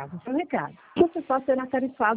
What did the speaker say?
grave o seu recado. Você só será tarifado